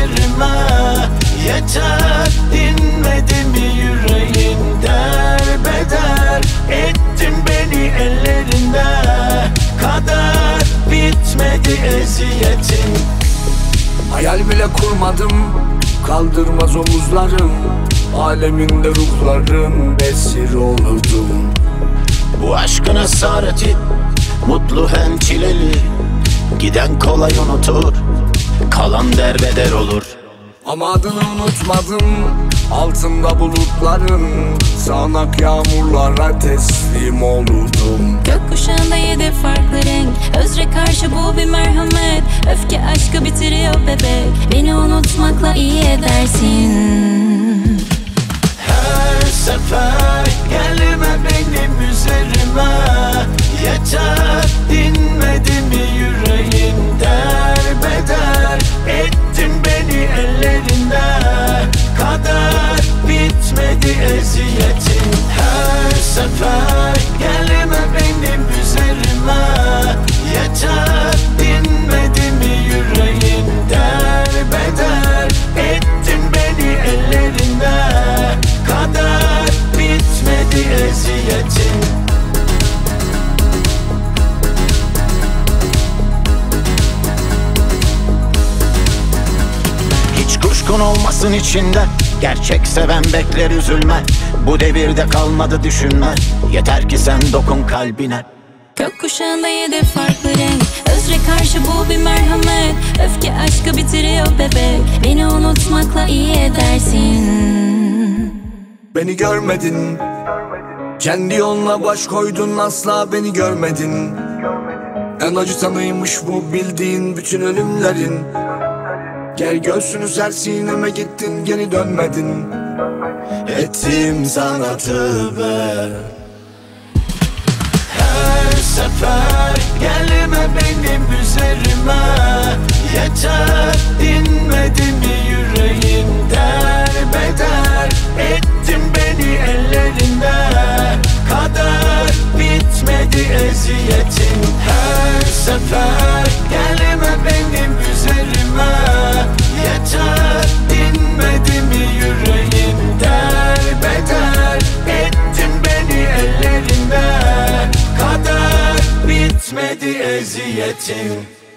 üzerime. Yeter dinmedi mi yüreğin derbeder ettin beni ellerinde. Kader bitmedi eziyetin. Hayal bile kurmadım, kaldırmaz omuzlarım. Aleminde ruhların esir olurdum. Bu aşkın esareti mutlu hem çileli. Giden kolay unutur, kalan derbeder olur. Ama adını unutmadım, altında bulutların. Sağanak yağmurlara teslim olurdum. Gökkuşağında 7 farklı renk, özre karşı bu bir merhamet. Öfke aşkı bitiriyor bebek, beni unutmakla iyi edersin. Her sefer gelme benim üzerime. Yeter dinmedi mi yüreğin derbeder ettin beni ellerinde. Kader bitmedi eziyetin. Her sefer gelme benim üzerime. Yeter dinmedi mi yüreğin derbeder ettin beni ellerinde. Kader bitmedi eziyetin. Hiç kuşkun olmasın içinde, gerçek seven bekler üzülme. Bu devirde kalmadı düşünme, yeter ki sen dokun kalbine. Gökkuşağında 7 farklı renk, özre karşı bu bir merhamet. Öfke aşkı bitiriyor bebek, beni unutmakla iyi edersin. Beni görmedin, kendi yoluna baş koydun, asla beni görmedin. En acı tanıymış bu bildiğin bütün ölümlerin. Gel göğsünü ser sineme gittin, geri dönmedin. Ettim sana tövbe. Her sefer gelme benim üzerime. Yeter dinmedi mi yüreğin derbeder ettin beni ellerinde. Kader bitmedi eziyetin. Her sefer gelme benim üzerime. Yeter dinmedi mi yüreğin derbeder ettin beni ellerinde. Kader bitmedi eziyetin.